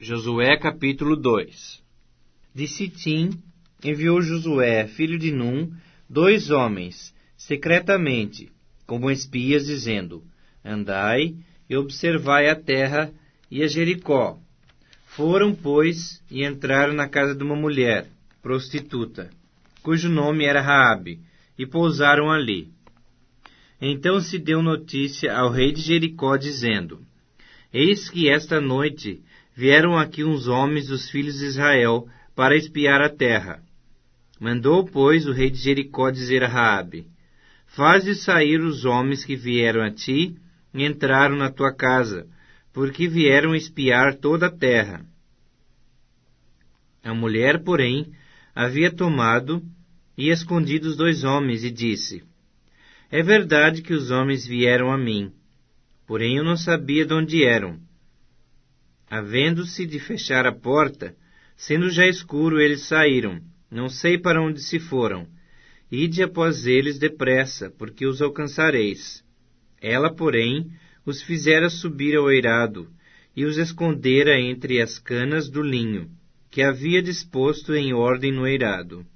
Josué capítulo 2. De Sitim enviou Josué, filho de Num, 2 homens, secretamente, como espias, dizendo: Andai e observai a terra e a Jericó. Foram, pois, e entraram na casa de uma mulher, prostituta, cujo nome era Raabe, e pousaram ali. Então se deu notícia ao rei de Jericó, dizendo: Eis que esta noite vieram aqui uns homens dos filhos de Israel para espiar a terra. Mandou, pois, o rei de Jericó dizer a Raabe: Faze sair os homens que vieram a ti e entraram na tua casa, porque vieram espiar toda a terra. A mulher, porém, havia tomado e escondido os 2 homens e disse: É verdade que os homens vieram a mim, porém eu não sabia de onde eram. Havendo-se de fechar a porta, sendo já escuro, eles saíram, não sei para onde se foram. Ide após eles depressa, porque os alcançareis. Ela, porém, os fizera subir ao eirado, e os escondera entre as canas do linho, que havia disposto em ordem no eirado.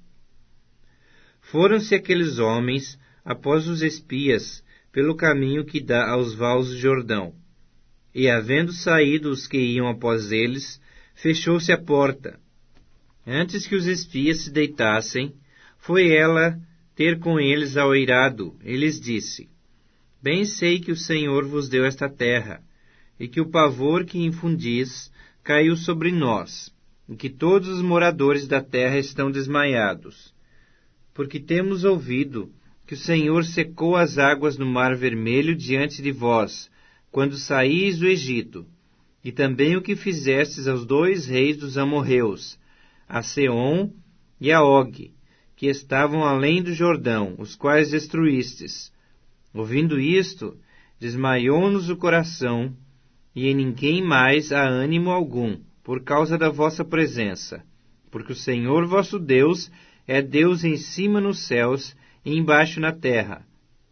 Foram-se aqueles homens, após os espias, pelo caminho que dá aos vales do Jordão. E, havendo saído os que iam após eles, fechou-se a porta. Antes que os espias se deitassem, foi ela ter com eles ao eirado, e lhes disse: Bem sei que o Senhor vos deu esta terra, e que o pavor que infundis caiu sobre nós, e que todos os moradores da terra estão desmaiados. Porque temos ouvido que o Senhor secou as águas no Mar Vermelho diante de vós, quando saíis do Egito, e também o que fizestes aos 2 reis dos amorreus, a Seom e a Og, que estavam além do Jordão, os quais destruístes. Ouvindo isto, desmaiou-nos o coração, e em ninguém mais há ânimo algum, por causa da vossa presença, porque o Senhor vosso Deus é Deus em cima nos céus e embaixo na terra.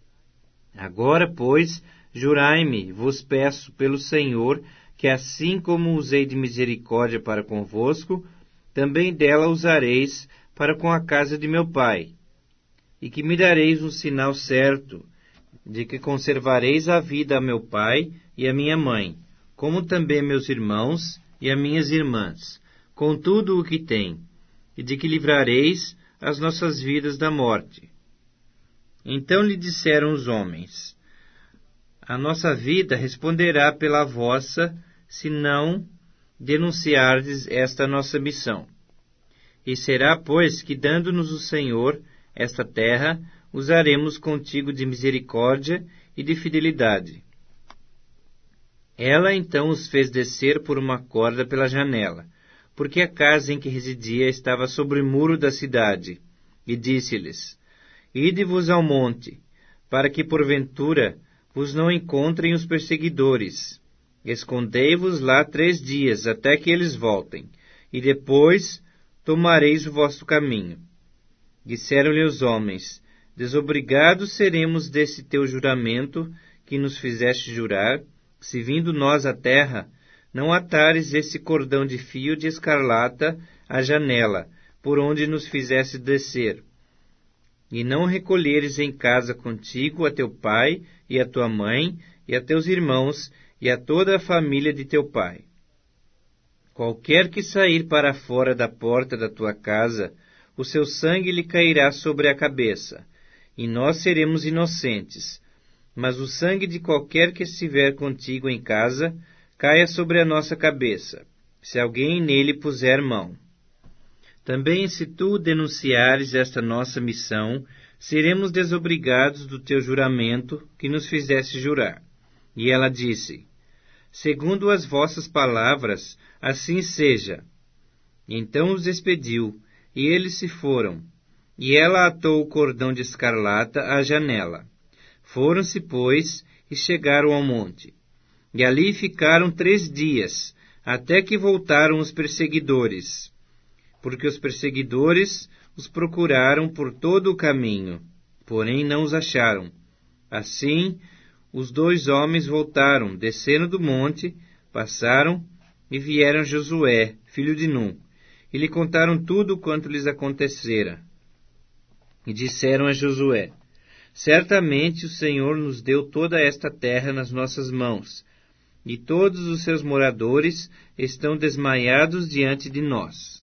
Agora, pois, jurai-me, vos peço, pelo Senhor, que assim como usei de misericórdia para convosco, também dela usareis para com a casa de meu pai, e que me dareis um sinal certo, de que conservareis a vida a meu pai e a minha mãe, como também meus irmãos e as minhas irmãs, com tudo o que têm, e de que livrareis as nossas vidas da morte. Então lhe disseram os homens: A nossa vida responderá pela vossa, se não denunciardes esta nossa missão. E será, pois, que, dando-nos o Senhor esta terra, usaremos contigo de misericórdia e de fidelidade. Ela então os fez descer por uma corda pela janela, porque a casa em que residia estava sobre o muro da cidade, e disse-lhes: Ide-vos ao monte, para que porventura vos não encontrem os perseguidores. Escondei-vos lá 3 dias, até que eles voltem, e depois tomareis o vosso caminho. Disseram-lhe os homens: Desobrigados seremos desse teu juramento que nos fizeste jurar, se vindo nós à terra, não atares esse cordão de fio de escarlata à janela, por onde nos fizeste descer, e não recolheres em casa contigo a teu pai e a tua mãe, e a teus irmãos, e a toda a família de teu pai. Qualquer que sair para fora da porta da tua casa, o seu sangue lhe cairá sobre a cabeça, e nós seremos inocentes. Mas o sangue de qualquer que estiver contigo em casa, caia sobre a nossa cabeça, se alguém nele puser mão. Também se tu denunciares esta nossa missão, seremos desobrigados do teu juramento que nos fizeste jurar. E ela disse: Segundo as vossas palavras, assim seja. Então os despediu, e eles se foram. E ela atou o cordão de escarlata à janela. Foram-se, pois, e chegaram ao monte. E ali ficaram 3 dias, até que voltaram os perseguidores, porque os perseguidores os procuraram por todo o caminho, porém não os acharam. Assim, os 2 homens voltaram, desceram do monte, passaram e vieram Josué, filho de Num, e lhe contaram tudo quanto lhes acontecera. E disseram a Josué: Certamente o Senhor nos deu toda esta terra nas nossas mãos, e todos os seus moradores estão desmaiados diante de nós.